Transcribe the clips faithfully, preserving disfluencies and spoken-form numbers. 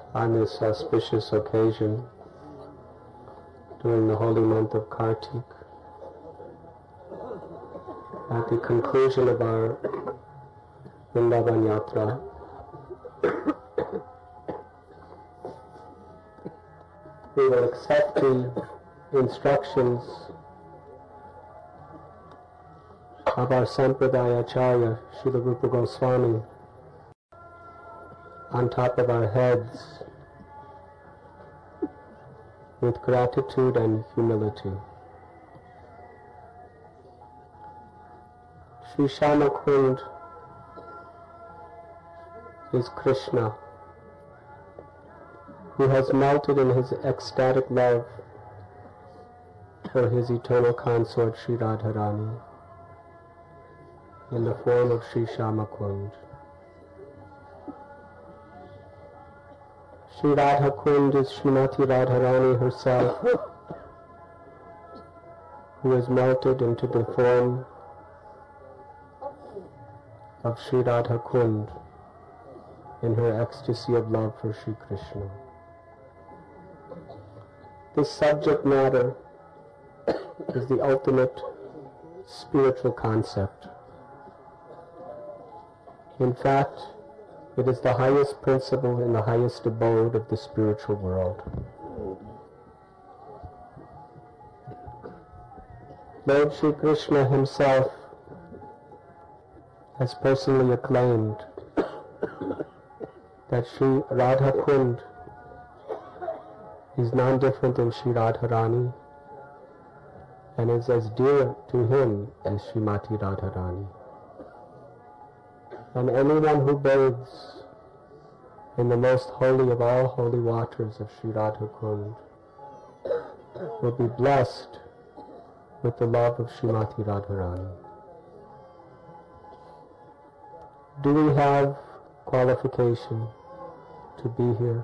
on this auspicious occasion during the holy month of Kartik, at the conclusion of our Vrindavan Yatra, we will accept the instructions of our Sampradaya Acharya, Srila Rupa Goswami, on top of our heads with gratitude and humility. Sri Shama Kund is Krishna, who has melted in his ecstatic love for his eternal consort Sri Radharani in the form of Sri Shama Kund. Sri Radha Kund is Srimati Radharani herself, who has melted into the form of Sri Radha Kund in her ecstasy of love for Sri Krishna. This subject matter is the ultimate spiritual concept. In fact, it is the highest principle in the highest abode of the spiritual world. Lord Sri Krishna himself has personally acclaimed that Sri Radha Kund is non-different than Sri Radharani and is as dear to him as Srimati Radharani. And anyone who bathes in the most holy of all holy waters of Sri Radha Kund will be blessed with the love of Srimati Radharani. Do we have qualification to be here?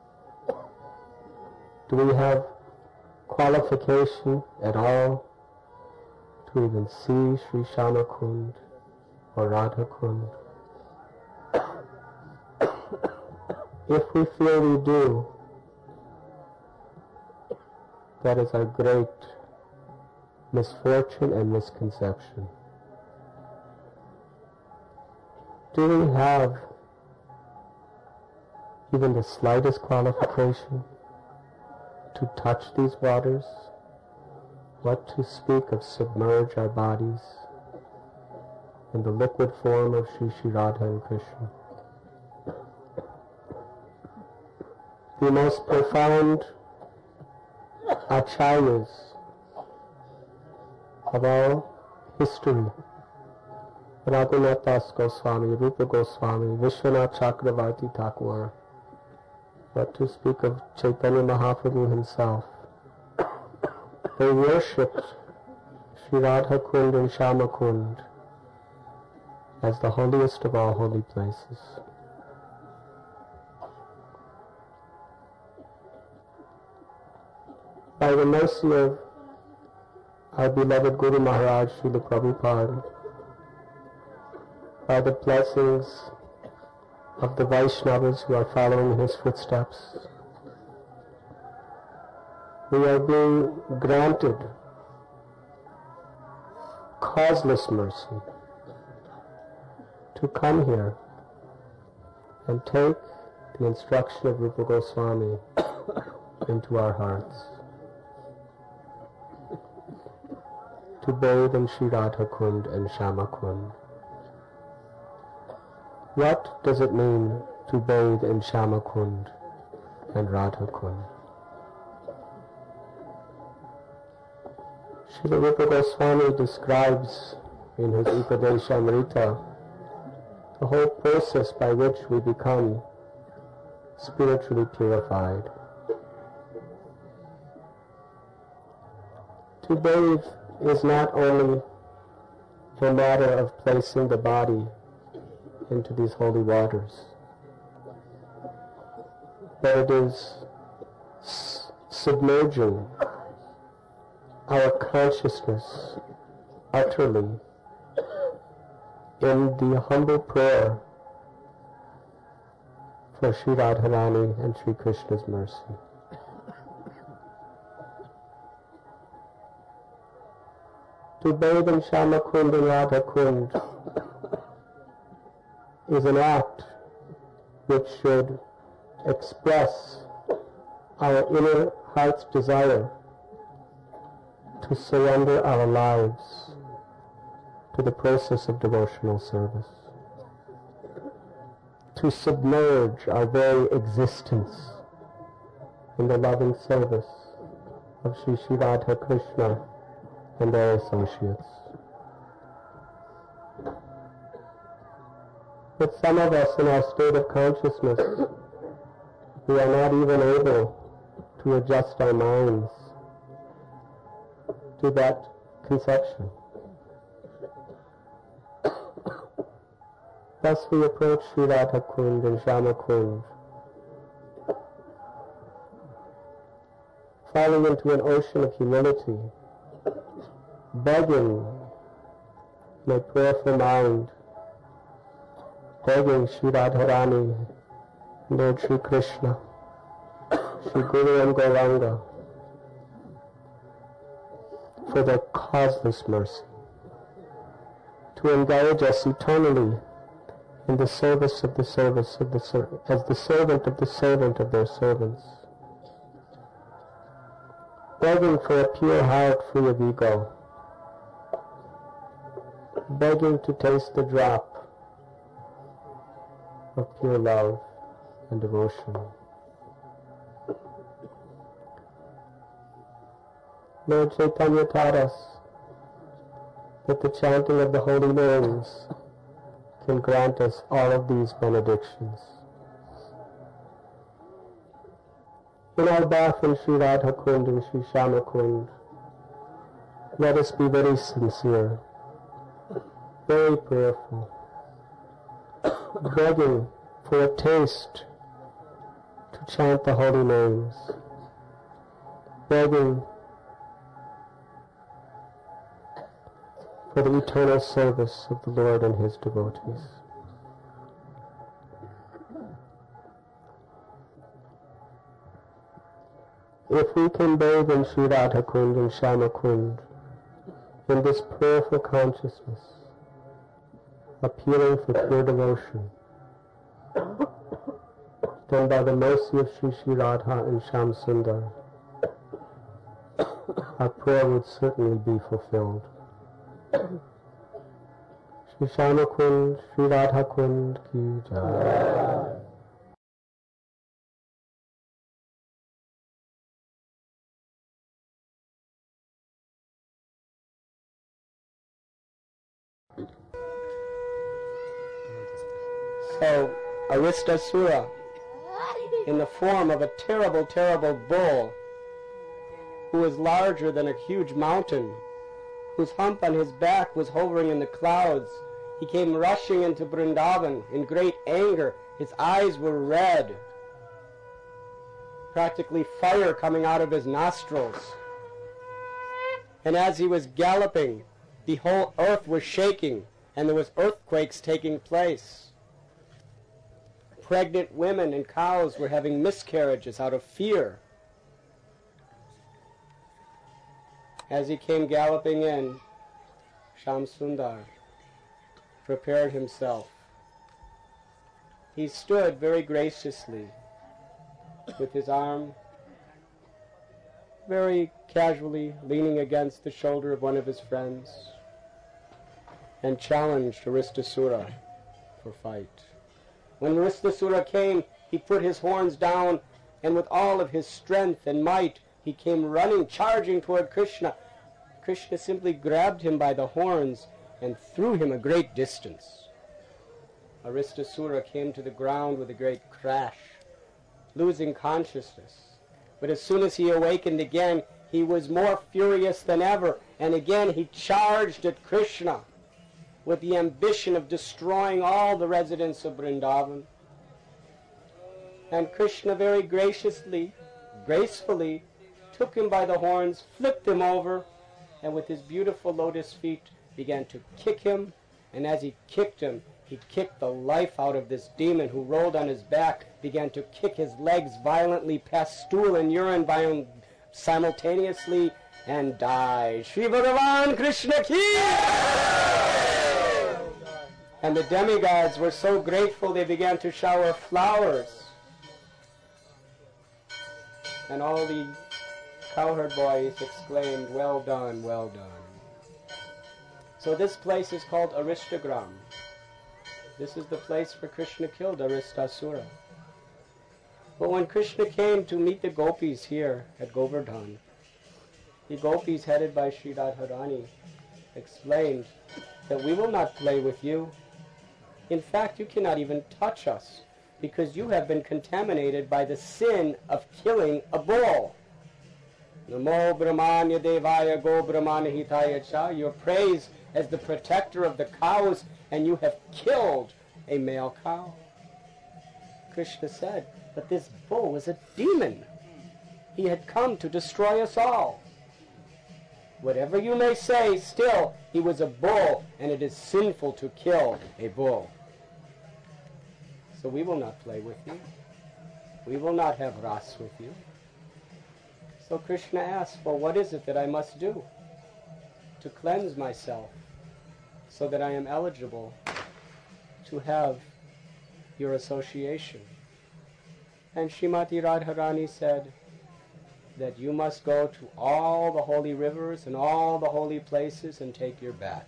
Do we have qualification at all to even see Sri Shama Kund or Radha Kund? If we feel we do, that is our great misfortune and misconception. Do we have even the slightest qualification to touch these waters? What to speak of submerge our bodies in the liquid form of Sri Sri Radha and Krishna? The most profound acharyas of all history, Raghunath Das Goswami, Rupa Goswami, Vishwanath Chakravarti Thakur, but to speak of Chaitanya Mahaprabhu himself, they worshipped Sri Radha Kund and Shama Kund as the holiest of all holy places. By the mercy of our beloved Guru Maharaj, Srila Prabhupada, by the blessings of the Vaishnavas who are following his footsteps, we are being granted causeless mercy to come here and take the instruction of Rupa Goswami into our hearts, to bathe in Sri Radha Kund and Shama Kund. What does it mean to bathe in Shama Kund and Radha Kund? Srila Rupa Goswami describes in his Upadeshamrita the whole process by which we become spiritually purified. To bathe is not only a matter of placing the body into these holy waters, but it is s- submerging our consciousness utterly in the humble prayer for Sri Radharani and Sri Krishna's mercy. To bathe in Shama Kund and Radha Kund is an act which should express our inner heart's desire to surrender our lives to the process of devotional service, to submerge our very existence in the loving service of Sri Sri Radha Krishna and their associates. But some of us in our state of consciousness, we are not even able to adjust our minds to that conception. Thus we approach Sri Radha Kund and Shama Kund, falling into an ocean of humility, begging in a prayerful mind, begging Sri Radharani, Lord Sri Krishna, Sri Guru and Gauranga, for their causeless mercy, to engage us eternally in the service of the service of the ser- as the servant of the servant of their servants, begging for a pure heart free of ego, begging to taste the drop of pure love and devotion. Lord Chaitanya taught us that the chanting of the holy names can grant us all of these benedictions. In our bath in Sri Radha Kund and Sri Shama Kund, let us be very sincere, very prayerful, begging for a taste to chant the holy names, begging for the eternal service of the Lord and His devotees. If we can bathe in Sri Radha Kund and Shama Kund in this prayerful consciousness, appealing for pure devotion, then by the mercy of Sri Sri Radha and Sham Sundar, our prayer would certainly be fulfilled. Shri Shama Kund, Shri Radha Kund ki jai. So, Aristasura, in the form of a terrible, terrible bull, who was larger than a huge mountain, whose hump on his back was hovering in the clouds, he came rushing into Vrindavan in great anger. His eyes were red, practically fire coming out of his nostrils. And as he was galloping, the whole earth was shaking, and there was earthquakes taking place. Pregnant women and cows were having miscarriages out of fear. As he came galloping in, Sham Sundar prepared himself. He stood very graciously with his arm very casually leaning against the shoulder of one of his friends and challenged Aristasura for fight. When Aristasura came, he put his horns down, and with all of his strength and might, he came running, charging toward Krishna. Krishna simply grabbed him by the horns and threw him a great distance. Aristasura came to the ground with a great crash, losing consciousness. But as soon as he awakened again, he was more furious than ever, and again he charged at Krishna with the ambition of destroying all the residents of Vrindavan. And Krishna very graciously, gracefully, took him by the horns, flipped him over, and with his beautiful lotus feet began to kick him, and as he kicked him, He kicked the life out of this demon who rolled on his back, began to kick his legs violently, passed stool and urine by him simultaneously, and died. Shri Bhagavan Krishna ki! And the demigods were so grateful they began to shower flowers. And all the cowherd boys exclaimed, "Well done, well done." So this place is called Arishtagram. This is the place where Krishna killed Aristasura. But when Krishna came to meet the gopis here at Govardhan, the gopis headed by Sri Radharani explained that we will not play with you. In fact, you cannot even touch us because you have been contaminated by the sin of killing a bull. Namo Brahmanya Devaya Go Brahmana Hitaya Cha. You're praised as the protector of the cows, and you have killed a male cow. Krishna said, but this bull was a demon. He had come to destroy us all. Whatever you may say, still, he was a bull, and it is sinful to kill a bull. So we will not play with you. We will not have ras with you. So Krishna asked, well, what is it that I must do to cleanse myself so that I am eligible to have your association? And Srimati Radharani said that you must go to all the holy rivers and all the holy places and take your bath.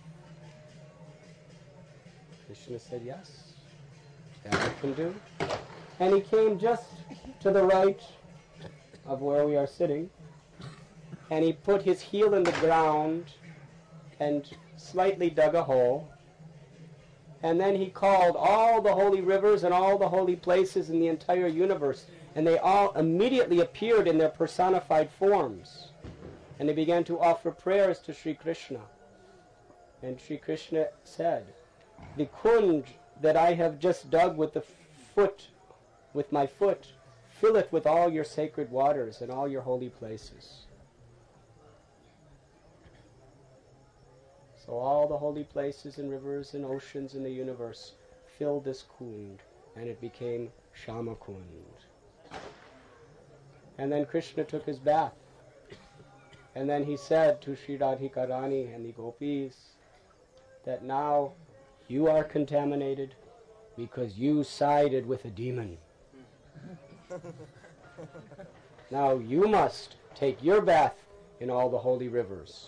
Krishna said, yes, that I can do. And he came just to the right of where we are sitting, and he put his heel in the ground and slightly dug a hole, and then he called all the holy rivers and all the holy places in the entire universe, and they all immediately appeared in their personified forms, and they began to offer prayers to Sri Krishna. And Sri Krishna said, the kunj that I have just dug with the foot, with my foot, fill it with all your sacred waters and all your holy places. So all the holy places and rivers and oceans in the universe filled this kund, and it became Shama Kund. And then Krishna took his bath. And then he said to Sri Radhika Rani and the gopis that now you are contaminated because you sided with a demon. Now you must take your bath in all the holy rivers.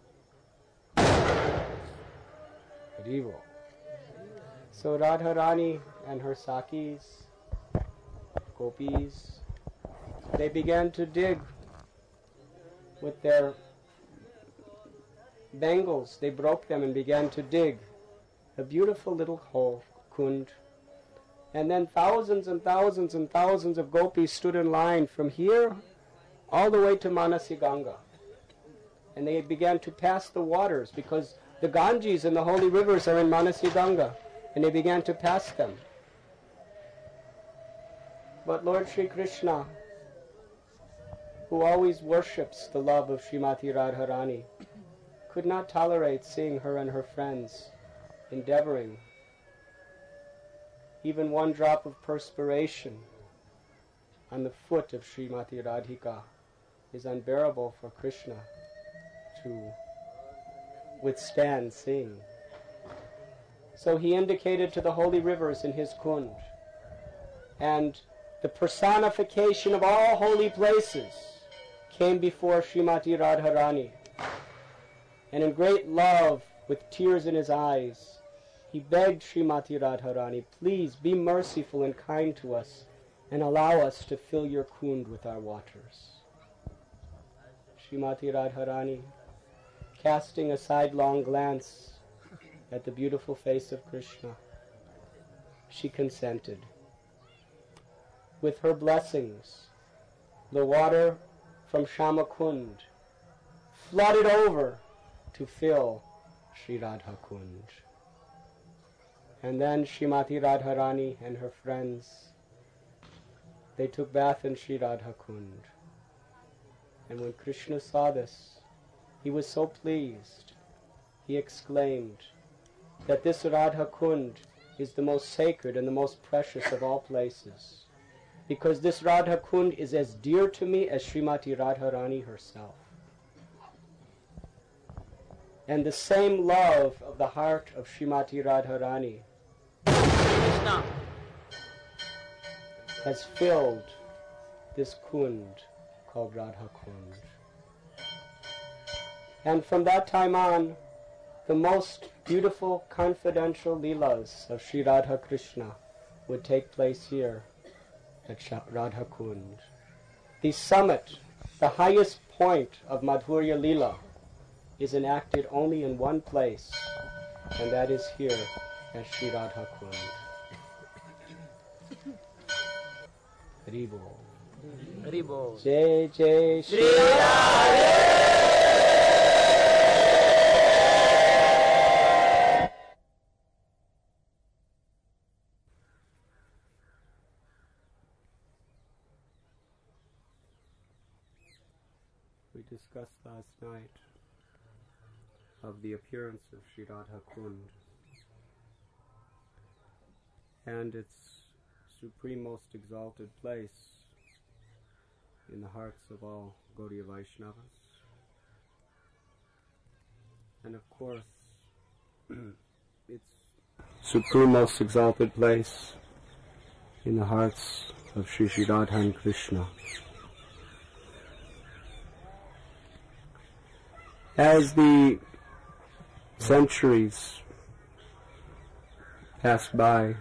Haribo. So Radharani and her Sakis, gopis, they began to dig with their bangles. They broke them and began to dig a beautiful little hole, kund. And then thousands and thousands and thousands of gopis stood in line from here all the way to Manasi Ganga. And they began to pass the waters because the Ganges and the holy rivers are in Manasi Ganga. And they began to pass them. But Lord Sri Krishna, who always worships the love of Srimati Radharani, could not tolerate seeing her and her friends endeavoring. Even one drop of perspiration on the foot of Srimati Radhika is unbearable for Krishna to withstand seeing. So he indicated to the holy rivers in his kund, and the personification of all holy places came before Srimati Radharani. And in great love, with tears in his eyes, he begged Srimati Radharani, please be merciful and kind to us and allow us to fill your kund with our waters. Srimati Radharani, casting a sidelong glance at the beautiful face of Krishna, she consented. With her blessings, the water from Shama Kund flooded over to fill Sri Radha Kund. And then Srimati Radharani and her friends, they took bath in Sri Radha Kund. And when Krishna saw this, he was so pleased. He exclaimed that this Radha Kund is the most sacred and the most precious of all places, because this Radha Kund is as dear to me as Srimati Radharani herself. And the same love of the heart of Srimati Radharani has filled this Kund called Radha Kund. And from that time on, the most beautiful confidential leelas of Sri Radha Krishna would take place here at Radha Kund. The summit, the highest point of Madhurya Leela, is enacted only in one place, and that is here at Sri Radha Kund. Haribol. Haribol. Jai Jai Shri Radha. We discussed last night of the appearance of Sri Radha Kund and its supreme most exalted place in the hearts of all Gaudiya Vaishnavas. And of course, its supreme most exalted place in the hearts of Sri Sri Radha and Krishna. As the centuries passed by,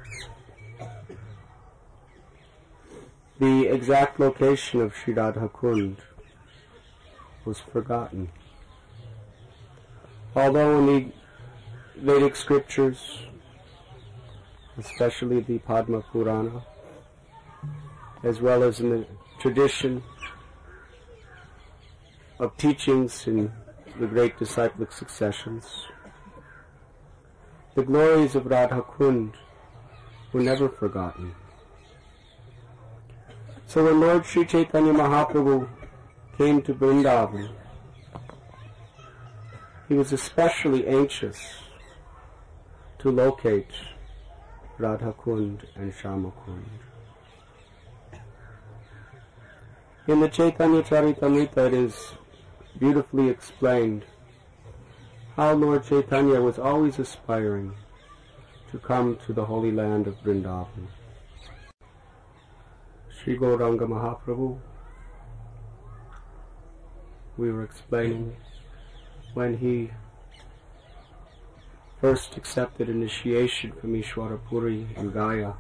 the exact location of Sri Radha Kund was forgotten. Although in the Vedic scriptures, especially the Padma Purana, as well as in the tradition of teachings in the great disciplic successions, the glories of Radha Kund were never forgotten. So when Lord Sri Chaitanya Mahaprabhu came to Vrindavan, he was especially anxious to locate Radha Kund and Shama Kund. In the Chaitanya Charitamrita it is beautifully explained how Lord Chaitanya was always aspiring to come to the holy land of Vrindavan. Sri Gauranga Mahaprabhu, we were explaining, when he first accepted initiation from Ishwara Puri in Gaya,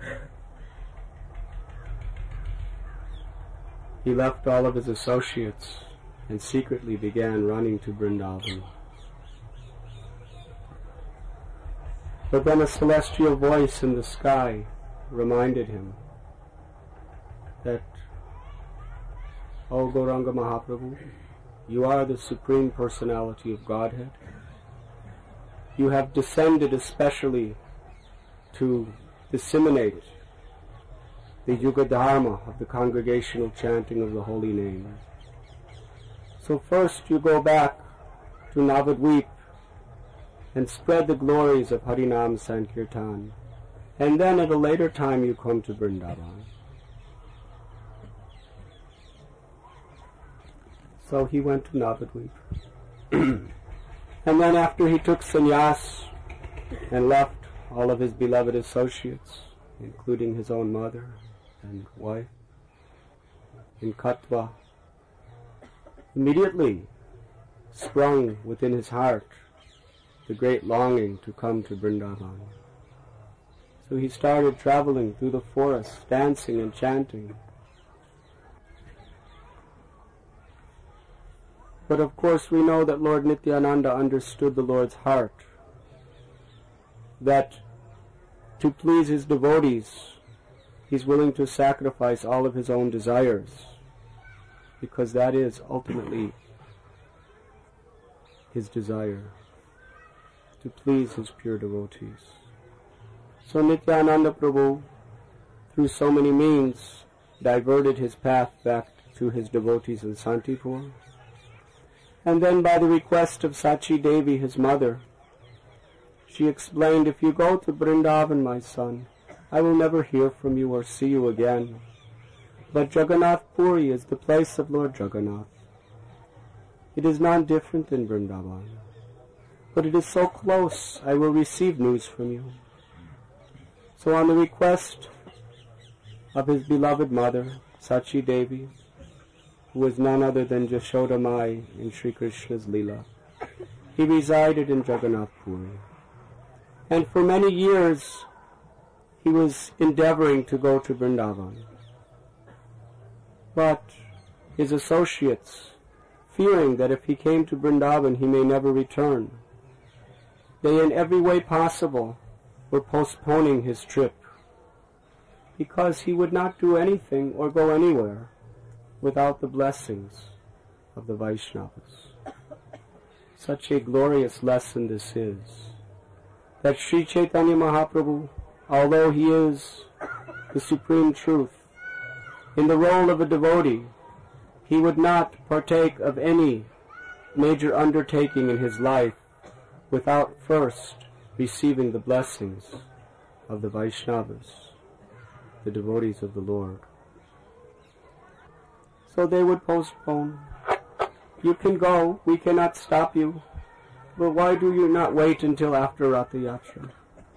he left all of his associates and secretly began running to Vrindavan. But then a celestial voice in the sky reminded him that, O Gauranga Mahaprabhu, you are the Supreme Personality of Godhead. You have descended especially to disseminate the Yuga Dharma of the congregational chanting of the holy name. So first you go back to Navadvip and spread the glories of Harinam Sankirtan, and then at a later time you come to Vrindavan. So he went to Navadvip. And then after he took sannyas and left all of his beloved associates, including his own mother and wife, in Katwa, immediately sprung within his heart the great longing to come to Vrindavan. So he started traveling through the forests, dancing and chanting. But of course we know that Lord Nityananda understood the Lord's heart, that to please his devotees, he's willing to sacrifice all of his own desires, because that is ultimately his desire, to please his pure devotees. So Nityananda Prabhu, through so many means, diverted his path back to his devotees in Santipur. And then by the request of Sachi Devi, his mother, she explained, if you go to Vrindavan, my son, I will never hear from you or see you again. But Jagannath Puri is the place of Lord Jagannath. It is not different than Vrindavan, but it is so close, I will receive news from you. So on the request of his beloved mother, Sachi Devi, who was none other than Jashoda Mai in Sri Krishna's Leela, he resided in Jagannath Puri. And for many years he was endeavoring to go to Vrindavan. But his associates, fearing that if he came to Vrindavan he may never return, they in every way possible were postponing his trip, because he would not do anything or go anywhere without the blessings of the Vaishnavas. Such a glorious lesson this is, that Sri Chaitanya Mahaprabhu, although he is the supreme truth, in the role of a devotee, he would not partake of any major undertaking in his life without first receiving the blessings of the Vaishnavas, the devotees of the Lord. So they would postpone. You can go, we cannot stop you, but why do you not wait until after Ratha Yatra?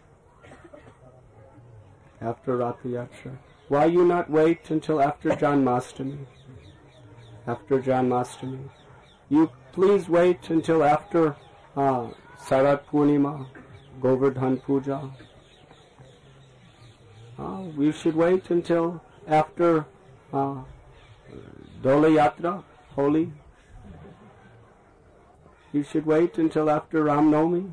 After Ratha Yatra. Why you not wait until after Janmashtami? After Janmashtami. You please wait until after uh, Sarat Purnima, Govardhan Puja. Uh, we should wait until after uh, Dola Yatra, Holi. You should wait until after Ram Navami.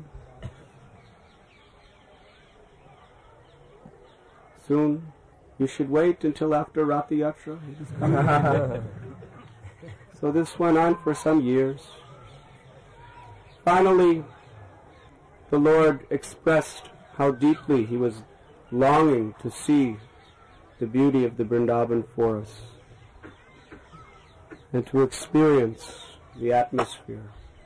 Soon, you should wait until after Ratha Yatra. It is coming. So this went on for some years. Finally, the Lord expressed how deeply he was longing to see the beauty of the Vrindavan forests and to experience the atmosphere.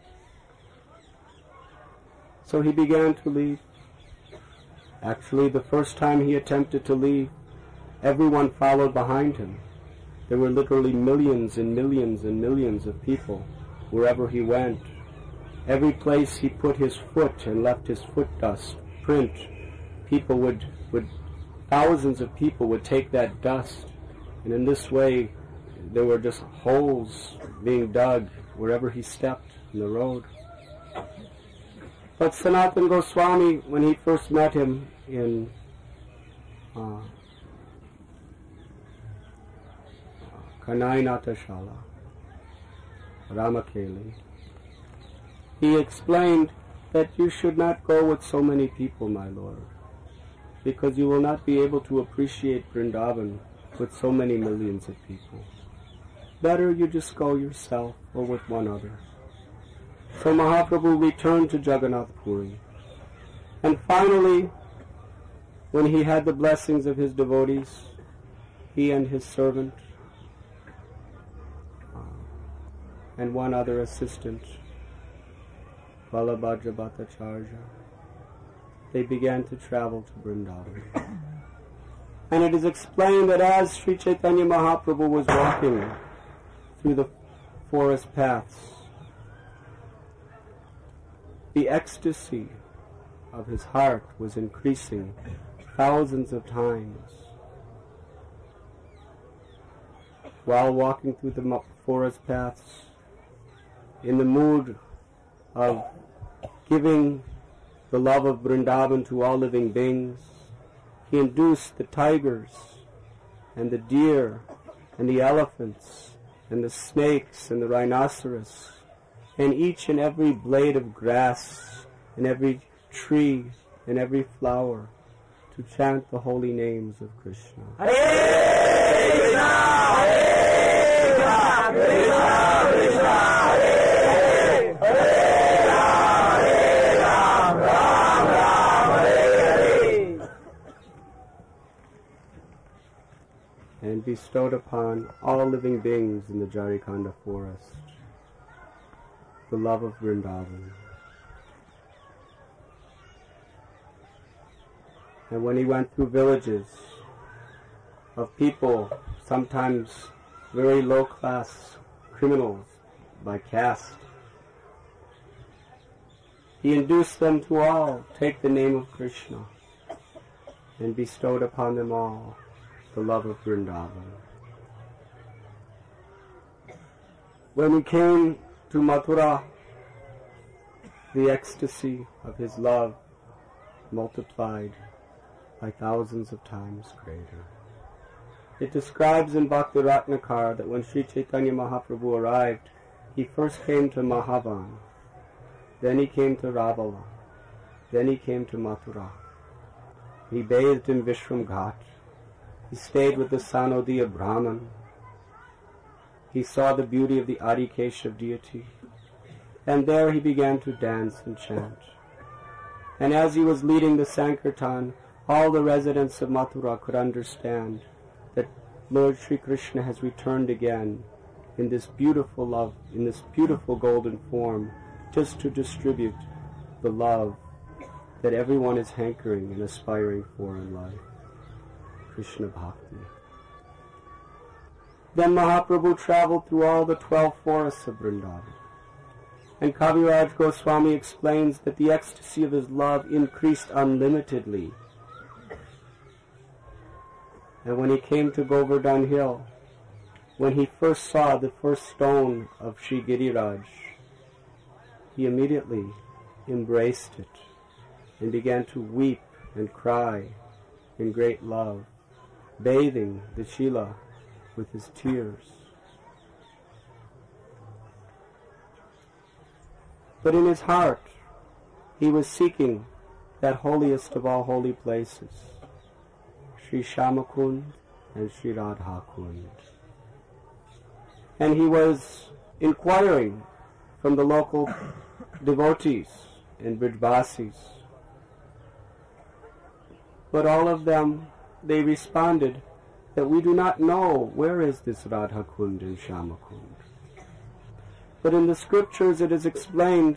So he began to leave. Actually, the first time he attempted to leave, everyone followed behind him. There were literally millions and millions and millions of people wherever he went. Every place he put his foot and left his foot dust print, people would, would, thousands of people would take that dust, and in this way there were just holes being dug wherever he stepped in the road. But Sanatana Goswami, when he first met him in uh, Kanainata Shala, Ramakeli, he explained that you should not go with so many people, my Lord, because you will not be able to appreciate Vrindavan with so many millions of people. Better you just go yourself or with one other. So Mahaprabhu returned to Jagannath Puri. And finally, when he had the blessings of his devotees, he and his servant uh, and one other assistant, Balabhadra Bhattacharya, they began to travel to Vrindavan. And it is explained that as Sri Chaitanya Mahaprabhu was walking through the forest paths, the ecstasy of his heart was increasing thousands of times. While walking through the forest paths, in the mood of giving the love of Vrindavan to all living beings, he induced the tigers and the deer and the elephants and the snakes and the rhinoceros and each and every blade of grass and every tree and every flower to chant the holy names of Krishna. Hare Krishna, Hare Krishna, Krishna Krishna, Hare Hare, Ram, Hare Ram, Ram Ram, Hare Hare. And bestowed upon all living beings in the Jarikhanda forest the love of Vrindavan. And when he went through villages of people, sometimes very low-class criminals by caste, he induced them to all take the name of Krishna and bestowed upon them all the love of Vrindavan. When he came to Mathura, the ecstasy of his love multiplied by thousands of times greater. It describes in Bhakti Ratnakar that when Sri Chaitanya Mahaprabhu arrived, he first came to Mahavan, then he came to Ravala, then he came to Mathura. He bathed in Vishram Ghat. He stayed with the Sanodiya Brahman. He saw the beauty of the Adi Keshav deity. And there he began to dance and chant. And as he was leading the Sankirtan, all the residents of Mathura could understand that Lord Sri Krishna has returned again in this beautiful love, in this beautiful golden form, just to distribute the love that everyone is hankering and aspiring for in life, Krishna Bhakti. Then Mahaprabhu traveled through all the twelve forests of Vrindavan. And Kaviraj Goswami explains that the ecstasy of his love increased unlimitedly. And when he came to Govardhan Hill, when he first saw the first stone of Sri Giriraj, he immediately embraced it and began to weep and cry in great love, bathing the Shila with his tears. But in his heart, he was seeking that holiest of all holy places, Sri Shamakund and Sri Radha Kund. And he was inquiring from the local devotees and Brijvasis. But all of them, they responded that we do not know where is this Radha Kund and Shamakund. But in the scriptures it is explained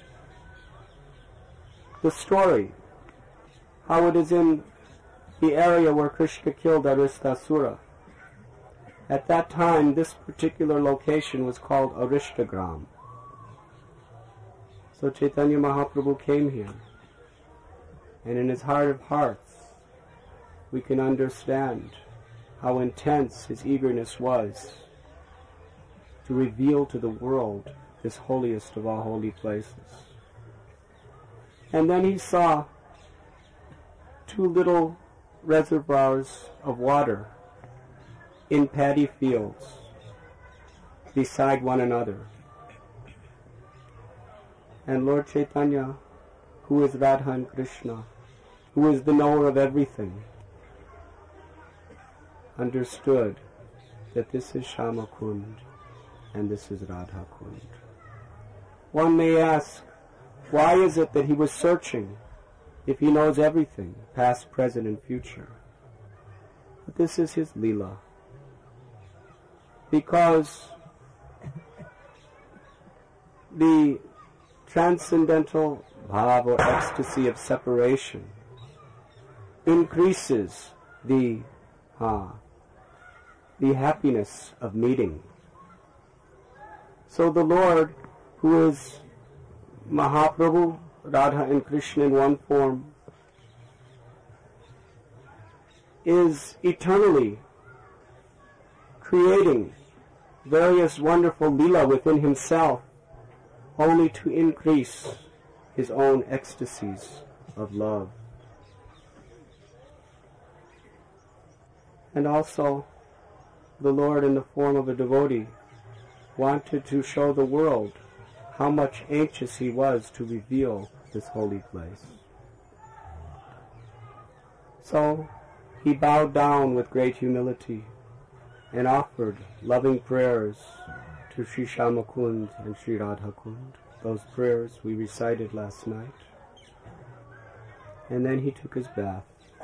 the story, how it is in the area where Krishna killed Aristasura. At that time, this particular location was called Arishtagram. So Chaitanya Mahaprabhu came here, and in his heart of hearts, we can understand how intense his eagerness was to reveal to the world this holiest of all holy places. And then he saw two little reservoirs of water in paddy fields beside one another. And Lord Chaitanya, who is Radha and Krishna, who is the knower of everything, understood that this is Shamakund and this is Radha Kund. One may ask, why is it that he was searching if he knows everything, past, present, and future? But this is his Leela. Because the transcendental bhav or ecstasy of separation increases the uh, the happiness of meeting. So the Lord, who is Mahaprabhu, Radha and Krishna in one form, is eternally creating various wonderful lila within himself, only to increase his own ecstasies of love. And also, the Lord, in the form of a devotee, wanted to show the world how much anxious he was to reveal this holy place. So he bowed down with great humility and offered loving prayers to Sri Shamakund and Sri Radha Kund. Those prayers we recited last night. And then he took his bath.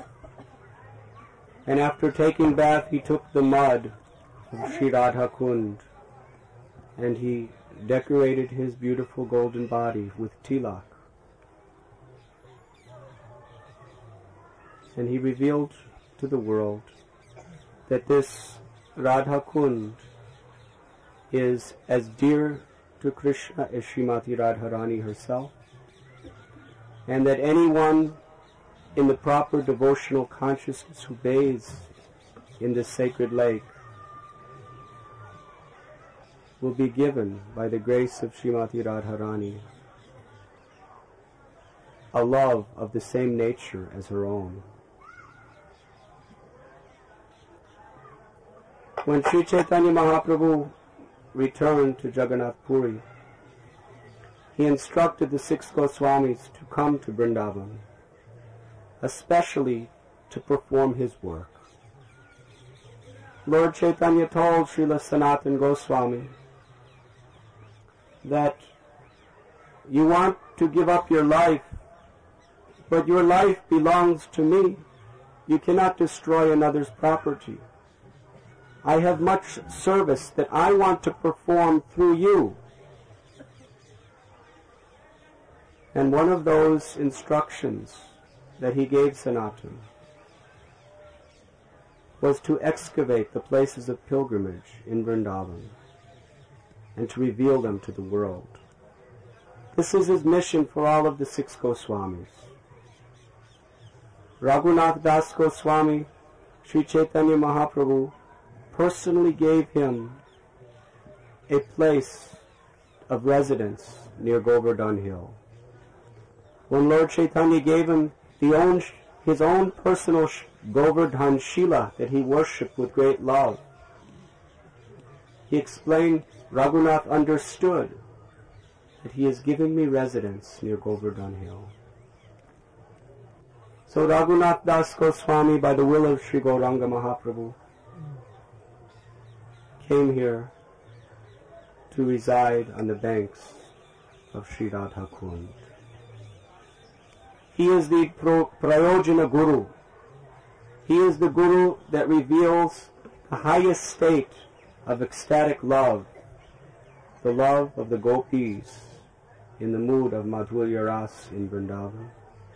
And after taking bath, he took the mud of Sri Radha Kund and he decorated his beautiful golden body with tilak. and he revealed to the world that this Radha Kund is as dear to Krishna as Srimati Radharani herself, and that anyone in the proper devotional consciousness who bathes in this sacred lake will be given, by the grace of Srimati Radharani, a love of the same nature as her own. When Sri Chaitanya Mahaprabhu returned to Jagannath Puri, he instructed the six Goswamis to come to Vrindavan, especially to perform his work. Lord Chaitanya told Srila Sanatana Goswami that you want to give up your life, but your life belongs to me. You cannot destroy another's property. I have much service that I want to perform through you. And one of those instructions that he gave Sanatana was to excavate the places of pilgrimage in Vrindavan and to reveal them to the world. This is his mission for all of the six Goswamis. Raghunath Das Goswami, Sri Chaitanya Mahaprabhu, personally gave him a place of residence near Govardhan Hill. When Lord Chaitanya gave him the own, his own personal Govardhan Shila that he worshipped with great love, he explained, Raghunath understood that he is giving me residence near Govardhan Hill. So Raghunath Das Goswami, by the will of Sri Gauranga Mahaprabhu, came here to reside on the banks of Sri Radha Kund. He is the Pro- Prayojana Guru. He is the Guru that reveals the highest state of ecstatic love, the love of the gopis in the mood of Madhurya Ras in Vrindavan.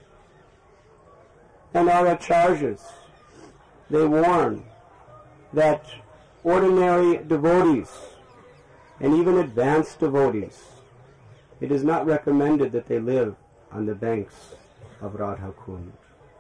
And our acharyas, they warn that ordinary devotees and even advanced devotees, it is not recommended that they live on the banks of Radha Kund.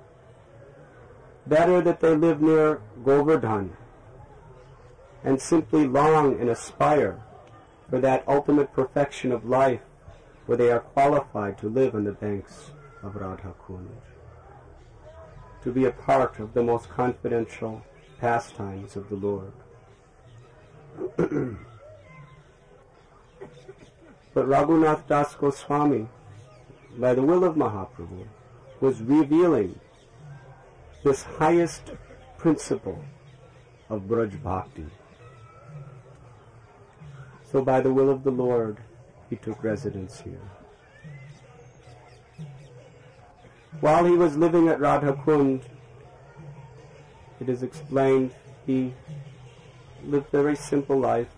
Better that they live near Govardhan and simply long and aspire for that ultimate perfection of life where they are qualified to live on the banks of Radha Kund, to be a part of the most confidential pastimes of the Lord. But Raghunath Das Goswami, by the will of Mahaprabhu, was revealing this highest principle of Braj Bhakti. So by the will of the Lord, he took residence here. While he was living at Radha Kund, it is explained he lived a very simple life,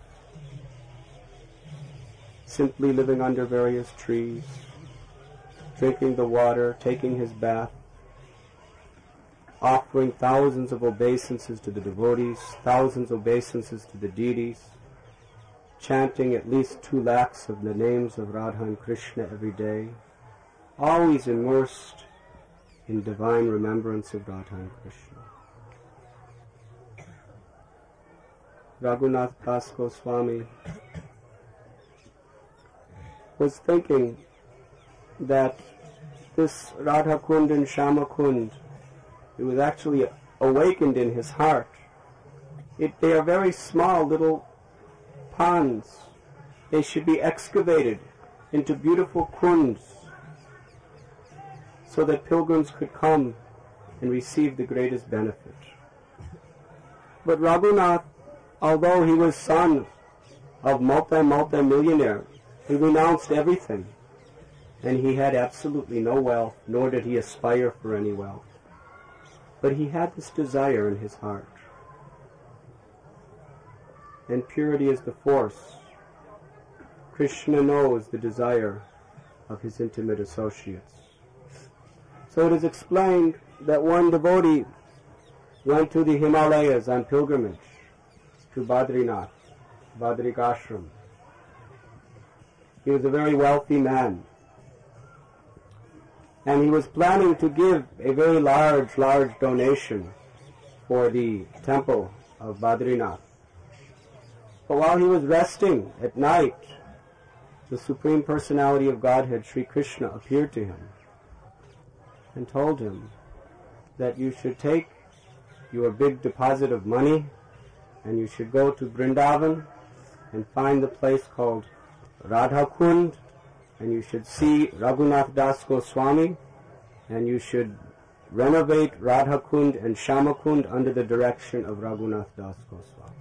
simply living under various trees, drinking the water, taking his bath, offering thousands of obeisances to the devotees, thousands of obeisances to the deities, chanting at least two lakhs of the names of Radha and Krishna every day, always immersed in divine remembrance of Radha and Krishna. Raghunath Das Goswami was thinking that this Radha Kund and Shama Kund, it was actually awakened in his heart. It, they are very small little ponds. They should be excavated into beautiful kunds so that pilgrims could come and receive the greatest benefit. But Raghunath, although he was son of multi-multi-millionaire, he renounced everything, and he had absolutely no wealth, nor did he aspire for any wealth. But he had this desire in his heart. And purity is the force. Krishna knows the desire of his intimate associates. So it is explained that one devotee went to the Himalayas on pilgrimage to Badrinath, Badrik Ashram. He was a very wealthy man, and he was planning to give a very large, large donation for the temple of Badrinath. But while he was resting at night, the Supreme Personality of Godhead, Sri Krishna, appeared to him and told him that you should take your big deposit of money and you should go to Vrindavan and find the place called Radha Kund, and you should see Raghunath Das Goswami, and you should renovate Radha Kund and Shama Kund under the direction of Raghunath Das Goswami.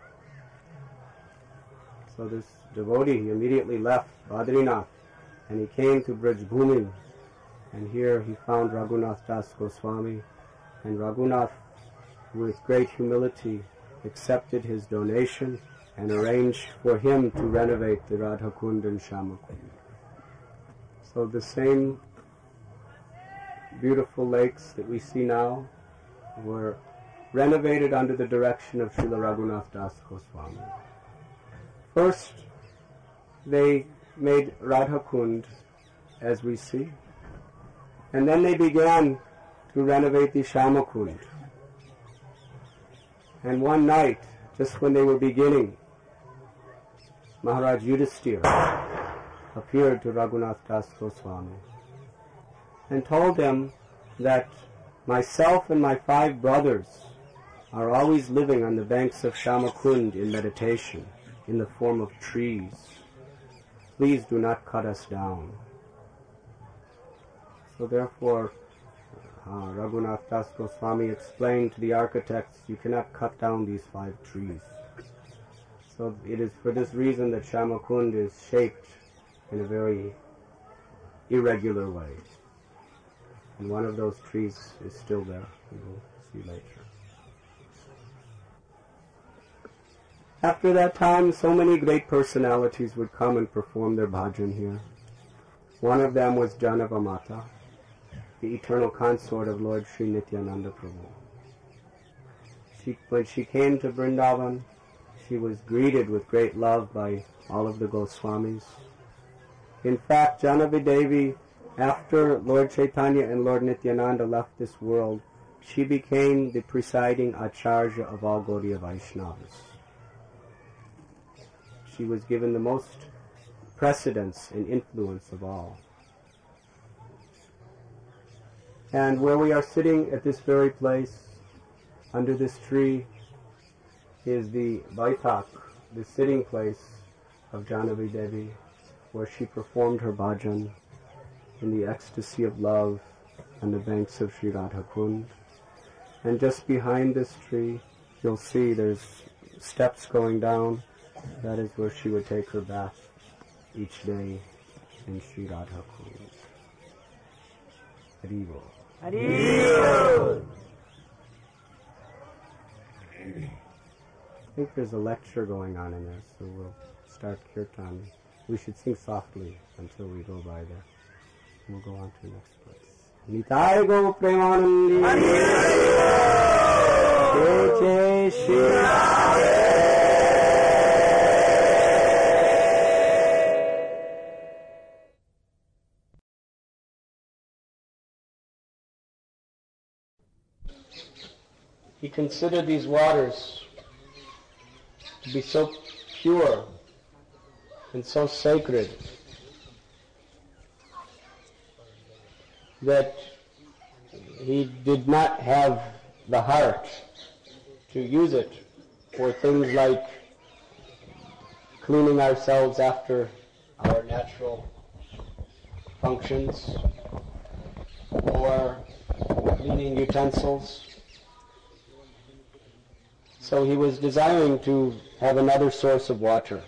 So this devotee, he immediately left Badrinath and he came to Braj Bhumi, and here he found Raghunath Das Goswami, and Raghunath, with great humility, accepted his donation and arranged for him to renovate the Radha Kund and Shama Kund. So the same beautiful lakes that we see now were renovated under the direction of Srila Raghunath Das Goswami. First, they made Radha Kund as we see, and then they began to renovate the Shama Kund. And one night, just when they were beginning, Maharaj Yudhisthira appeared to Raghunath Das Goswami and told him that myself and my five brothers are always living on the banks of Shama Kund in meditation in the form of trees. Please do not cut us down. So therefore, uh, Raghunath Das Goswami explained to the architects, you cannot cut down these five trees. So it is for this reason that Shama Kund is shaped in a very irregular way. And one of those trees is still there. We will see later. After that time, so many great personalities would come and perform their bhajan here. One of them was Janava Mata, the eternal consort of Lord Sri Nityananda Prabhu. She, when she came to Vrindavan, she was greeted with great love by all of the Goswamis. In fact, Janavi Devi, after Lord Chaitanya and Lord Nityananda left this world, she became the presiding Acharya of all Gaudiya Vaishnavas. She was given the most precedence and influence of all. And where we are sitting at this very place, under this tree, is the Baitak, the sitting place of Janavi Devi, where she performed her bhajan in the ecstasy of love on the banks of Sri Radha Kund. And just behind this tree, you'll see there's steps going down. That is where she would take her bath each day in Sri Radha Kund. Haribo. Haribo! I think there's a lecture going on in there, so we'll start kirtan. We should sing softly until we go by there. We'll go on to the next place. Nitai go premanandi. Jai Jai Shri. He considered these waters to be so pure and so sacred that he did not have the heart to use it for things like cleaning ourselves after our natural functions or cleaning utensils. So he was desiring to have another source of water.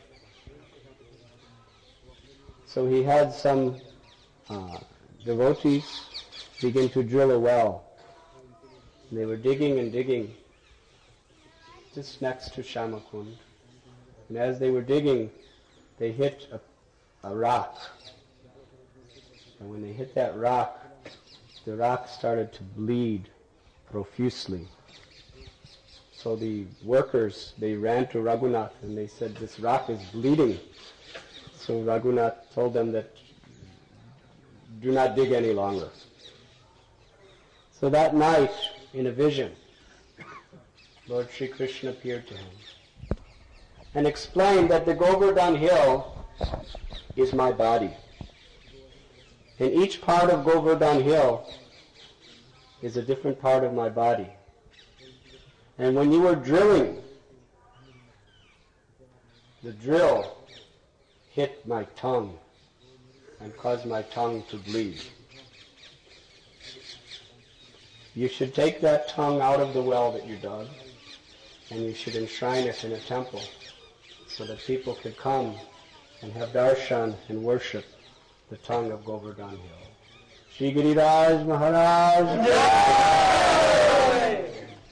So he had some uh, devotees begin to drill a well. They were digging and digging just next to Shama Kund. And as they were digging, they hit a, a rock. And when they hit that rock, the rock started to bleed profusely. So the workers, they ran to Raghunath and they said, this rock is bleeding. So Raghunath told them that, do not dig any longer. So that night, in a vision, Lord Sri Krishna appeared to him and explained that the Govardhan hill is my body. And each part of Govardhan hill is a different part of my body. And when you were drilling, the drill hit my tongue and caused my tongue to bleed. You should take that tongue out of the well that you dug, and you should enshrine it in a temple so that people could come and have darshan and worship the tongue of Govardhan Hill. Shri Giriraj Maharaj Jai!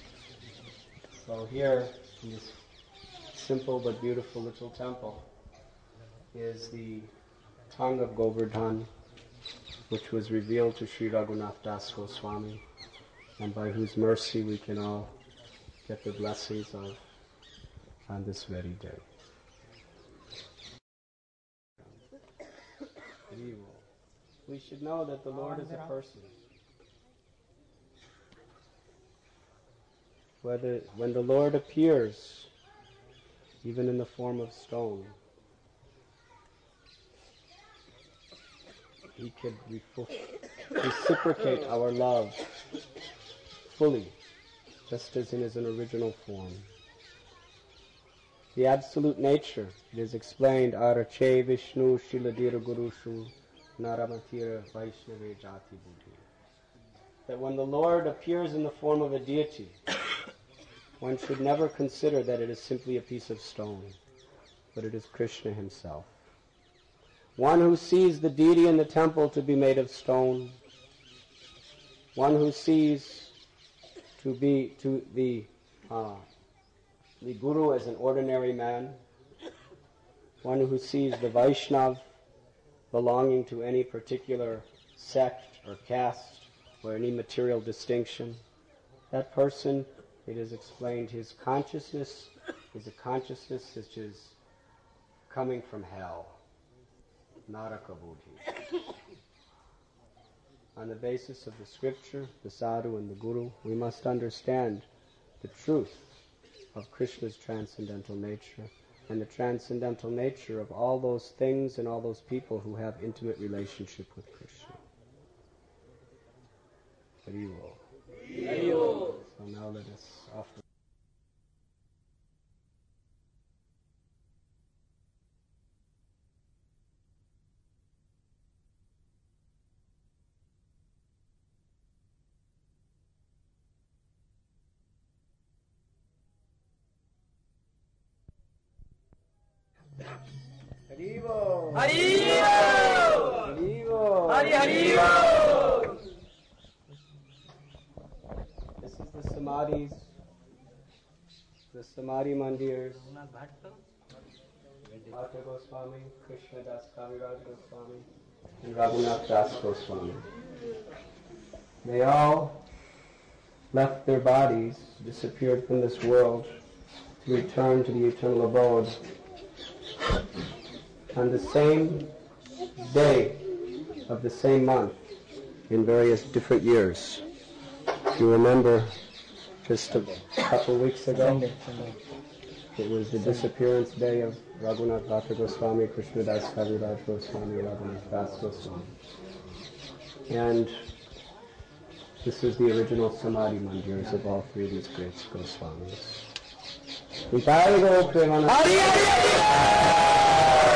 So here, in this simple but beautiful little temple, is the tongue of Govardhan, which was revealed to Sri Raghunath Das Goswami, and by whose mercy we can all get the blessings of on this very day. We should know that the Lord is a person. Whether, when the Lord appears, even in the form of stone, He could reciprocate our love fully, just as in His original form. The absolute nature, it is explained, Arache Vishnu Shiladira Gurushu Naramatira Vaishnave Jati Buddhi. That when the Lord appears in the form of a deity, one should never consider that it is simply a piece of stone, but it is Krishna Himself. One who sees the deity in the temple to be made of stone, one who sees to be to the uh, the Guru as an ordinary man, one who sees the Vaishnav belonging to any particular sect or caste or any material distinction, that person, it is explained, his consciousness is a consciousness which is coming from hell, Naraka Buddhi. On the basis of the scripture, the sadhu and the guru, we must understand the truth of Krishna's transcendental nature and the transcendental nature of all those things and all those people who have intimate relationship with Krishna. Hari Bol. Hari Bol. So now let us offer. Haribo! Haribo! Haribo! Hari Haribo! This is the Samadhis, the Samadhi Mandirs. Bhatta Goswami, Krishna Das Kaviraj Goswami, and Raghunath Das Goswami. They all left their bodies, disappeared from this world, to return to the eternal abode on the same day of the same month in various different years. If you remember, just a couple of weeks ago, it was the disappearance day of Raghunath Bhatta Goswami, Krishnadas Kaviraj Goswami, Raghunath Das Goswami. And this is the original Samadhi Mandirs of all three of these great Goswamis. Hari Hari!